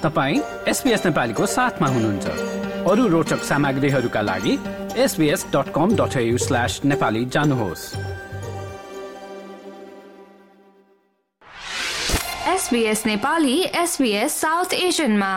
तपाईं SBS नेपालीको साथमा हुनुहुन्छ। अरू रोचक सामग्रीहरूका लागि sbs.com.au/nepali जानुहोस्। SBS नेपाली SBS साउथ एशियनमा।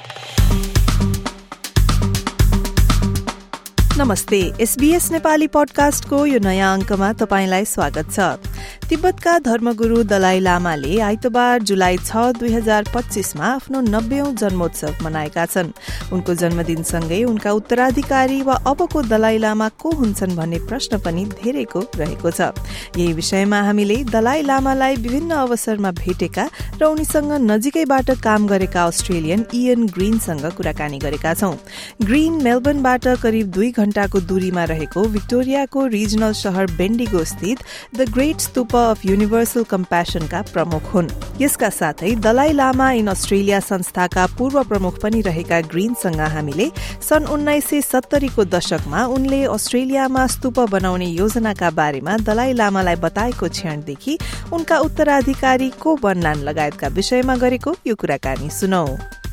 नमस्ते, SBS नेपाली पडकास्टको यो नयाँ अङ्कमा तपाईंलाई स्वागत छ। तिब्बतका धर्मगुरु दलाई लामाले आइतबार जुलाई 6, 2025 मा आफ्नो 90औं जन्मोत्सव मनाएका छन्। उनको जन्मदिनसँगै उनका उत्तराधिकारी वा अबको दलाई लामा को हुन्छन् भन्ने प्रश्न पनि धेरैको रहेको छ। यही विषयमा हामीले दलाई लामालाई विभिन्न अवसरमा भेटेका र उनीसँग नजिकैबाट काम गरेका अस्ट्रेलियन इयन ग्रीनसँग कुराकानी गरेका छौं। ग्रीन मेलबर्नबाट करिब 2 घण्टाको दूरीमा रहेको विक्टोरियाको रिजनल शहर बेन्डिगो स्थित the Great Stupa of Universal कम्प्यासनका प्रमुख हुन्। यसका साथै दलाई लामा इन अस्ट्रेलिया संस्थाका पूर्व प्रमुख पनि रहेका ग्रीनसँग हामीले सन् 1970 को दशकमा उनले अस्ट्रेलियामा स्तूप बनाउने योजनाका बारेमा दलाई लामालाई बताएको क्षणदेखि उनका उत्तराधिकारी को बन्लान् लगायतका विषयमा गरेको यो कुराकानी सुनौ।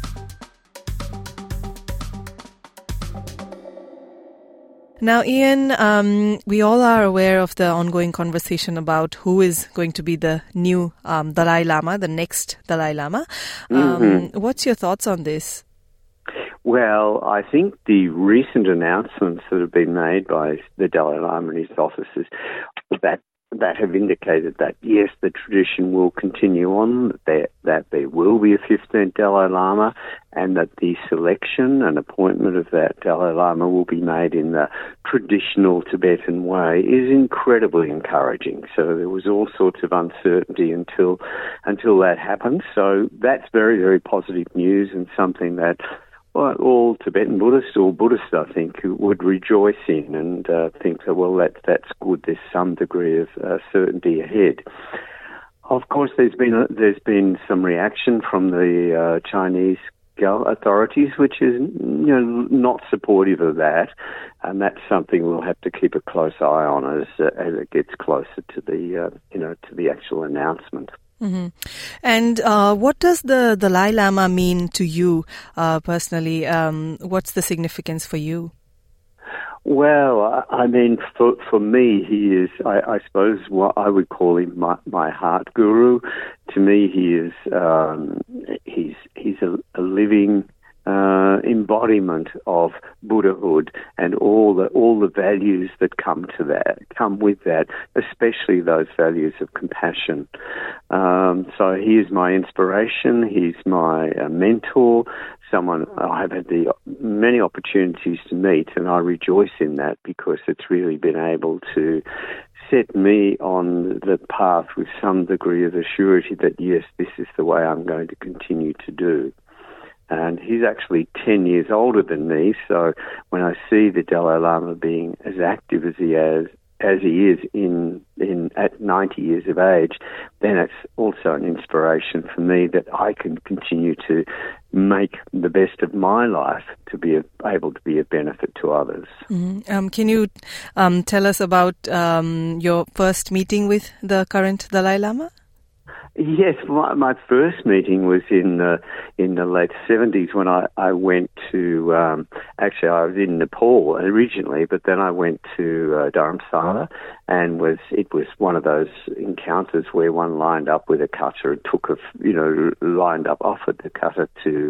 Now, Ian, we all are aware of the ongoing conversation about who is going to be the new Dalai Lama, the next Dalai Lama. What's your thoughts on this? Well, I think the recent announcements that have been made by the Dalai Lama and his officers that have indicated that, yes, the tradition will continue on, that there will be a 15th Dalai Lama, and that the selection and appointment of that Dalai Lama will be made in the traditional Tibetan way is incredibly encouraging. So there was all sorts of uncertainty until that happened. So that's very, very positive news and something that all Tibetan Buddhists or Buddhists, I think, would rejoice in and think that, well, that's good. There's some degree of certainty ahead. Of course, there's been some reaction from the Chinese authorities, which is not supportive of that, and that's something we'll have to keep a close eye on as it gets closer to the actual announcement. Mm-hmm. And what does the Dalai Lama mean to you personally? What's the significance for you? Well, I mean, for me, he is, I suppose, what I would call him my heart guru. To me, he is he's a living embodiment of Buddhahood and all the values that come with that, especially those values of compassion. So he is my inspiration. He's my mentor. Someone I've had the many opportunities to meet, and I rejoice in that because it's really been able to set me on the path with some degree of assurity that, yes, this is the way I'm going to continue to do. And he's actually 10 years older than me, so when I see the Dalai Lama being as active as he is at 90 years of age, then it's also an inspiration for me that I can continue to make the best of my life to be able to be a benefit to others. Mm-hmm. Can you tell us about your first meeting with the current Dalai Lama? Yes, my first meeting was in the late 70s when I went to, actually I was in Nepal originally, but then I went to Dharamsala, and it was one of those encounters where one lined up with a cutter and offered the cutter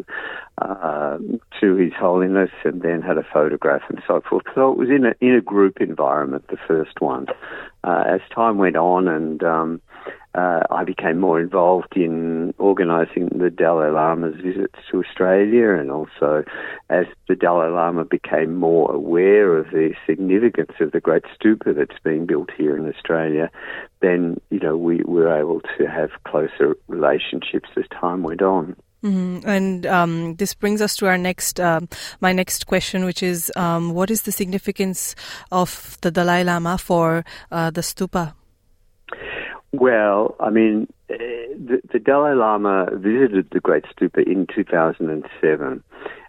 to His Holiness, and then had a photograph and so forth. So it was in a group environment, the first one. As time went on and I became more involved in organising the Dalai Lama's visits to Australia, and also as the Dalai Lama became more aware of the significance of the great stupa that's being built here in Australia, then, we were able to have closer relationships as time went on. Mm-hmm. And this brings us to our my next question, which is, what is the significance of the Dalai Lama for the stupa? Well, I mean, the Dalai Lama visited the Great Stupa in 2007,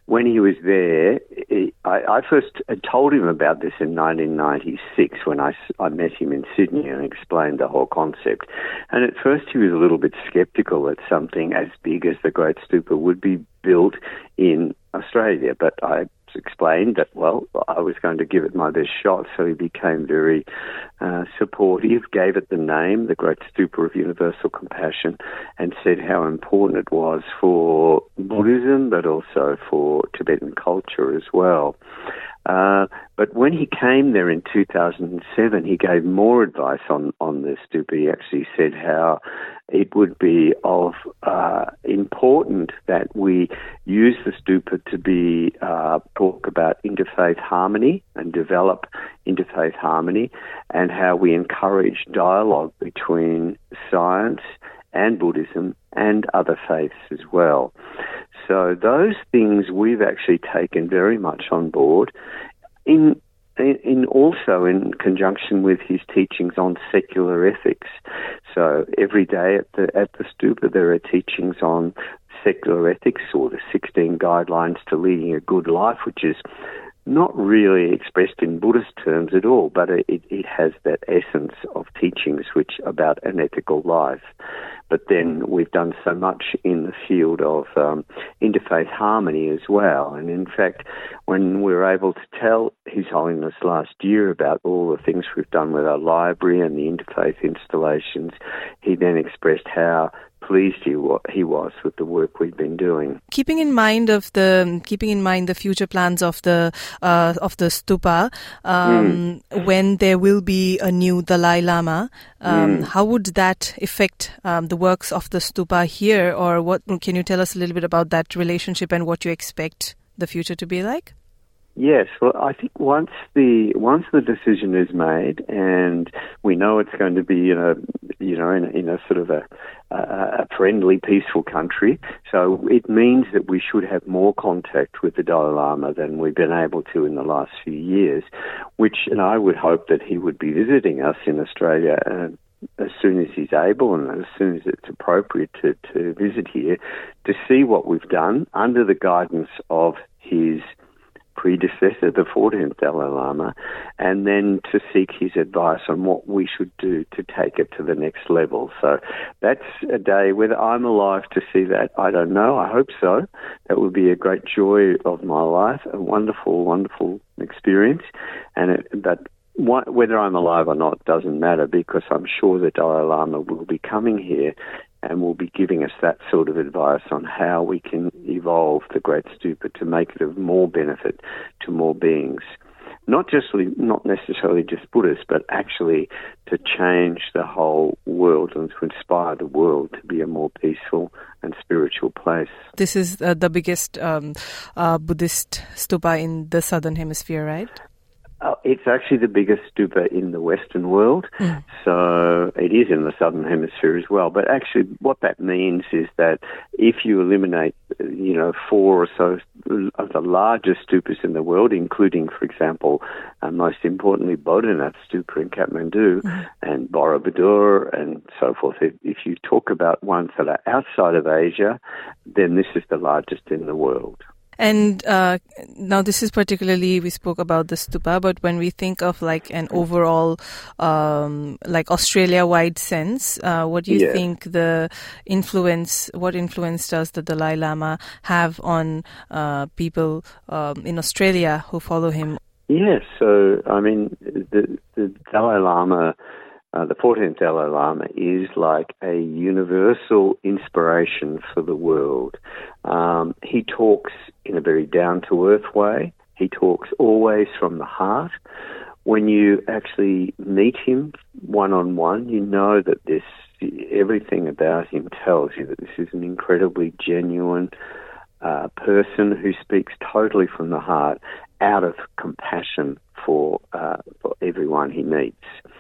when he was there, I first told him about this in 1996 when I met him in Sydney and explained the whole concept. And at first he was a little bit sceptical that something as big as the Great Stupa would be built in Australia. But I explained that, well, I was going to give it my best shot, so he became very supportive, gave it the name, the Great Stupa of Universal Compassion, and said how important it was for Buddhism, but also for Tibetan culture as well. But when he came there in 2007, he gave more advice on the stupa. He actually said how it would be of important that we use the stupa to be talk about interfaith harmony and develop interfaith harmony, and how we encourage dialogue between science and Buddhism and other faiths as well. So those things we've actually taken very much on board, in also in conjunction with his teachings on secular ethics. So every day at the stupa there are teachings on secular ethics, or the 16 guidelines to leading a good life, which is not really expressed in Buddhist terms at all, but it has that essence of teachings which about an ethical life. But then we've done so much in the field of interfaith harmony as well. And in fact, when we were able to tell His Holiness last year about all the things we've done with our library and the interfaith installations, he then expressed how pleased he was with the work we've been doing. Keeping in mind the future plans of the stupa, when there will be a new Dalai Lama, how would that affect the works of the stupa here, or what? Can you tell us a little bit about that relationship and what you expect the future to be like? Yes, well, I think once the decision is made, and we know it's going to be in a sort of a friendly, peaceful country, so it means that we should have more contact with the Dalai Lama than we've been able to in the last few years. And I would hope that he would be visiting us in Australia as soon as he's able and as soon as it's appropriate to visit here, to see what we've done under the guidance of his predecessor, the 14th Dalai Lama, and then to seek his advice on what we should do to take it to the next level. So that's a day, whether I'm alive to see that, I don't know. I hope so. That would be a great joy of my life, a wonderful, wonderful experience. But whether I'm alive or not doesn't matter, because I'm sure the Dalai Lama will be coming here and will be giving us that sort of advice on how we can evolve the Great Stupa to make it of more benefit to more beings. Not necessarily just Buddhists, but actually to change the whole world and to inspire the world to be a more peaceful and spiritual place. This is the biggest Buddhist stupa in the Southern Hemisphere, right? It's actually the biggest stupa in the Western world, so it is in the Southern Hemisphere as well. But actually what that means is that if you eliminate, 4 or so of the largest stupas in the world, including, for example, most importantly, Bodhanath Stupa in Kathmandu and Borobudur and so forth, if you talk about ones that are outside of Asia, then this is the largest in the world. And now this is particularly, we spoke about the stupa, but when we think of like an overall Australia-wide sense, what do you think what influence does the Dalai Lama have on people in Australia who follow him? Yes, so I mean, the Dalai Lama, the 14th Dalai Lama, is like a universal inspiration for the world. He talks in a very down-to-earth way. He talks always from the heart. When you actually meet him one-on-one, you know that everything about him tells you that this is an incredibly genuine person who speaks totally from the heart, out of compassion for everyone he meets.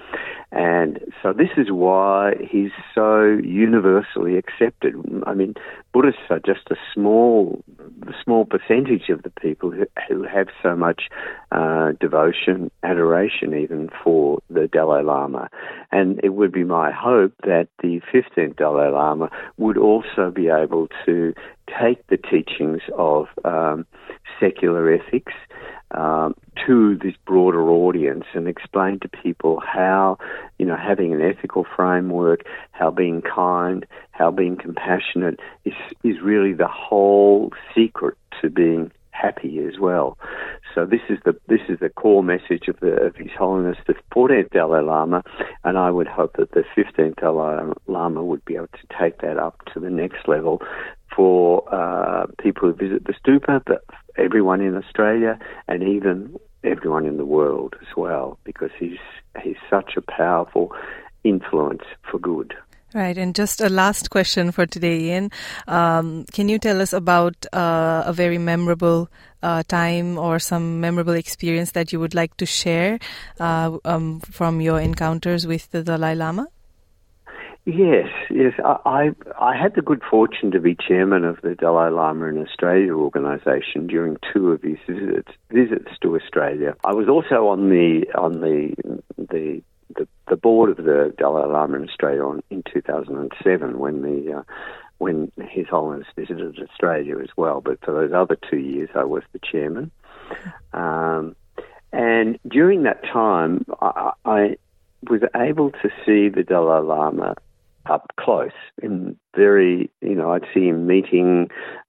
And so this is why he's so universally accepted. I mean, Buddhists are just a small percentage of the people who have so much devotion, adoration even for the Dalai Lama. And it would be my hope that the 15th Dalai Lama would also be able to take the teachings of secular ethics to this broader audience and explain to people how, having an ethical framework, how being kind, how being compassionate is really the whole secret to being happy as well. So this is the core message of His Holiness the 14th Dalai Lama, and I would hope that the 15th Dalai Lama would be able to take that up to the next level for people who visit the stupa, but everyone in Australia and even everyone in the world as well, because he's such a powerful influence for good. Right, and just a last question for today, Ian. Can you tell us about a very memorable time or some memorable experience that you would like to share from your encounters with the Dalai Lama? Yes. I had the good fortune to be chairman of the Dalai Lama in Australia organisation during 2 of his visits to Australia. I was also on the board of the Dalai Lama in Australia in 2007 when His Holiness visited Australia as well. But for those other 2 years, I was the chairman. And during that time, I was able to see the Dalai Lama up close. I'd see him meeting,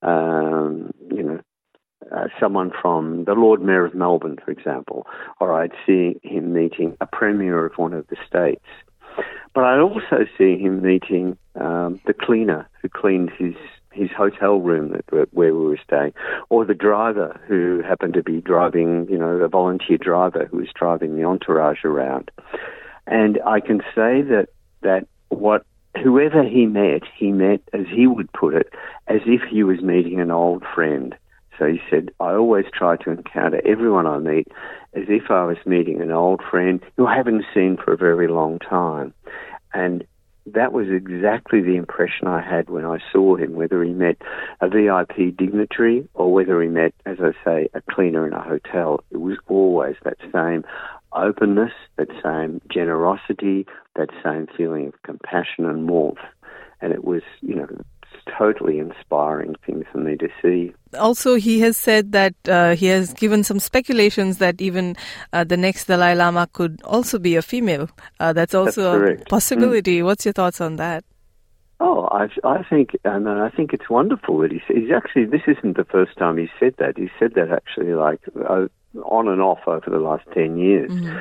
someone from the Lord Mayor of Melbourne, for example, or I'd see him meeting a premier of one of the states. But I'd also see him meeting the cleaner who cleaned his hotel room where we were staying, or the driver who happened to be driving, the volunteer driver who was driving the entourage around. And I can say that whoever he met, as he would put it, as if he was meeting an old friend. So he said, I always try to encounter everyone I meet as if I was meeting an old friend who I haven't seen for a very long time. And that was exactly the impression I had when I saw him, whether he met a VIP dignitary or whether he met, as I say, a cleaner in a hotel. It was always that same openness, that same generosity, that same feeling of compassion and warmth. And it was, totally inspiring thing for me to see. Also, he has said that he has given some speculations that even the next Dalai Lama could also be a female. That's also a possibility. What's your thoughts on that? Oh, I think it's wonderful that he's actually, this isn't the first time he said that. He said that actually on and off over the last 10 years. Mm-hmm.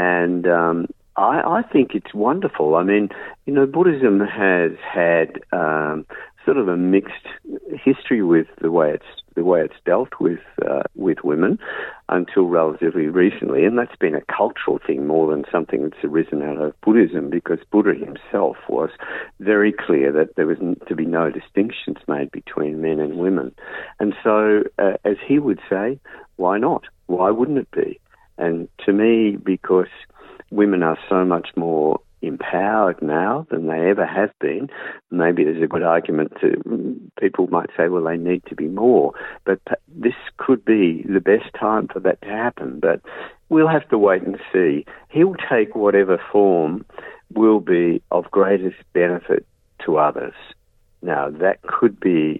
And I think it's wonderful. I mean, Buddhism has had sort of a mixed history with the way it's dealt with women until relatively recently, and that's been a cultural thing more than something that's arisen out of Buddhism, because Buddha himself was very clear that there was to be no distinctions made between men and women. And so, as he would say, why not? Why wouldn't it be? And to me, because women are so much more empowered now than they ever have been. Maybe there's a good argument people might say, well, they need to be more. But this could be the best time for that to happen. But we'll have to wait and see. He'll take whatever form will be of greatest benefit to others. Now, that could be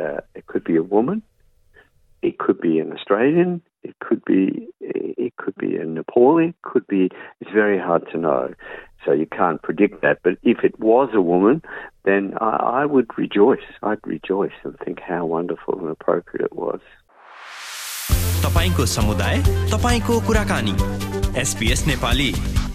a woman. It could be an Australian. It could be a Nepali. It's very hard to know. So you can't predict that. But if it was a woman, then I would rejoice. I'd rejoice and think how wonderful and appropriate it was. तपाईको समुदाय, तपाईको कुराकानी, SBS Nepali.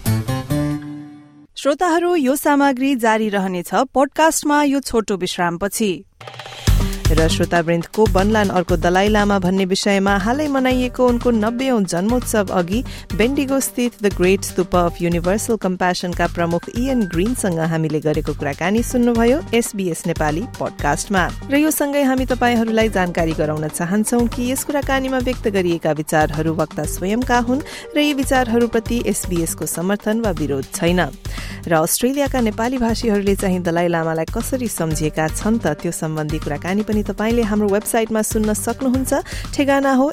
श्रोताहरू, यो सामग्री जारी रहनेछ पोडकास्टमा यो छोटो विश्रामपछि। र श्रोतावृन्दको बनलान अर्को दलाई लामा भन्ने विषयमा हालै मनाइएको उनको 90औं जन्मोत्सव अघि बेन्डिगो स्थित the Great Stupa of Universal कम्प्यासनका प्रमुख इयन ग्रीनसँग हामीले गरेको कुराकानी सुन्नुभयो SBS नेपाली पोडकास्टमा। र यो सँगै हामी तपाईहरूलाई जानकारी गराउन चाहन्छौं कि यस कुराकानीमा व्यक्त गरिएका विचारहरू वक्ता स्वयंका हुन् र यी विचारहरूप्रति SBS को समर्थन वा विरोध छैन। र अस्ट्रेलियाका नेपाली भाषीहरूले चाहिँ दलाई लामालाई कसरी सम्झिएका छन् त त्यो सम्बन्धी कुराकानी पनि तपाईले हाम्रो वेबसाइटमा सुन्न सक्नुहुन्छ। ठेगाना हो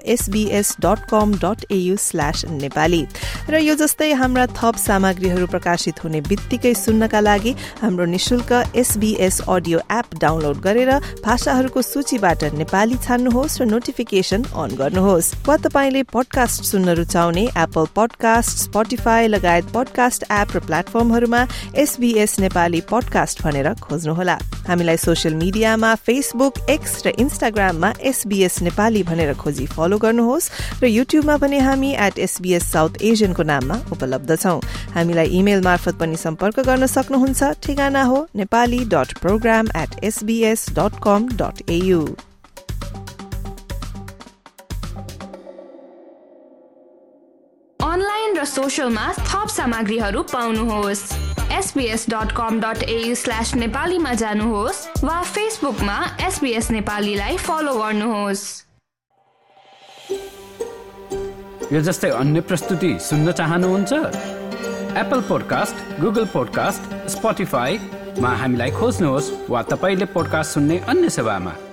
sbs.com.au/nepali। र यो जस्तै हाम्रा थप सामग्रीहरू प्रकाशित हुने बित्तिकै सुन्नका लागि हाम्रो निशुल्क SBS अडियो एप डाउनलोड गरेर भाषाहरूको सूचीबाट नेपाली छान्नुहोस् र नोटिफिकेसन अन गर्नुहोस्। वा तपाईले पडकास्ट सुन्न रुचाउने एप्पल पडकास्ट, स्पोटिफाई लगायत पडकास्ट एप र प्लेटफर्महरूमा SBS नेपाली पडकास्ट भनेर खोज्नुहोला। हामीलाई सोशल मिडियामा फेसबुक, एक्स र इन्स्टाग्राममा SBS नेपाली भनेर खोजी फलो गर्नुहोस् र युट्युबमा पनि हामी @SBS South Asian को नाममा उपलब्ध छौं। हामीलाई इमेल मार्फत पनि सम्पर्क गर्न सक्नुहुन्छ। ठेगाना हो nepali.program@sbs.com.au। अनलाइन र सोशलमा थप सामग्रीहरू पाउनुहोस्। sbs.com.au/नेपालीमा जानुहोस् वा फेसबुकमा SBS नेपालीलाई फलो गर्नुहोस्। यो जस्तै अन्य प्रस्तुति सुन्न चाहनुहुन्छ? एप्पल पोडकास्ट, गुगल पोडकास्ट, स्पोटिफाईमा हामीलाई खोज्नुहोस् वा तपाईले पोडकास्ट सुन्ने अन्य सेवामा।